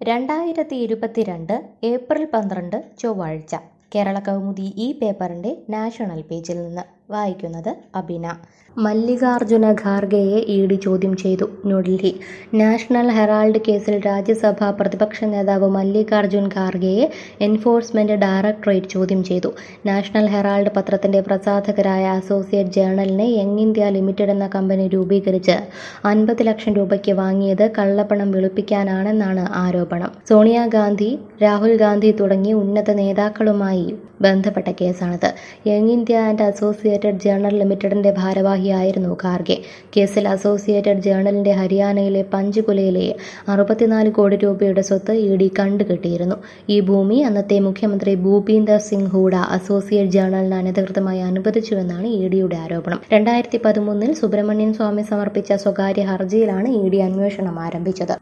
2022 April 12 ചൊവ്വാഴ്ച കേരള കൗമുദി ഈ പേപ്പറിന്റെ നാഷണൽ പേജിൽ നിന്ന് വായിക്കുന്നത് അബിന. മല്ലികാർജുന ഖാർഗെയെ ഇഡി ചോദ്യം ചെയ്തു. ന്യൂഡൽഹി. നാഷണൽ ഹെറാൾഡ് കേസിൽ രാജ്യസഭാ പ്രതിപക്ഷ നേതാവ് മല്ലികാർജുൻ ഖാർഗെയെ എൻഫോഴ്സ്മെന്റ് ഡയറക്ടറേറ്റ് ചോദ്യം ചെയ്തു. നാഷണൽ ഹെറാൾഡ് പത്രത്തിന്റെ പ്രസാധകരായ അസോസിയേറ്റ് ജേണലിനെ യങ് ഇന്ത്യ ലിമിറ്റഡ് എന്ന കമ്പനി രൂപീകരിച്ച് 50 ലക്ഷം രൂപയ്ക്ക് വാങ്ങിയത് കള്ളപ്പണം വെളുപ്പിക്കാനാണെന്നാണ് ആരോപണം. സോണിയാഗാന്ധി, രാഹുൽ ഗാന്ധി തുടങ്ങി ഉന്നത നേതാക്കളുമായി ബന്ധപ്പെട്ട കേസാണിത്. Young India and Associated Journal ലിമിറ്റഡിന്റെ ഭാരവാഹിയായിരുന്നു ഖാർഗെ. കേസിൽ അസോസിയേറ്റഡ് ജേണലിന്റെ ഹരിയാനയിലെ പഞ്ച്കുലയിലെ 64 കോടി രൂപയുടെ സ്വത്ത് ഇഡി കണ്ടുകെട്ടിയിരുന്നു. ഈ ഭൂമി അന്നത്തെ മുഖ്യമന്ത്രി ഭൂപീന്ദർ സിംഗ് ഹൂഡ അസോസിയേറ്റ് ജേണലിന് അനധികൃതമായി അനുവദിച്ചുവെന്നാണ് ഇഡിയുടെ ആരോപണം. 2013 സുബ്രഹ്മണ്യൻ സ്വാമി സമർപ്പിച്ച സ്വകാര്യ ഹർജിയിലാണ് ഇഡി അന്വേഷണം ആരംഭിച്ചത്.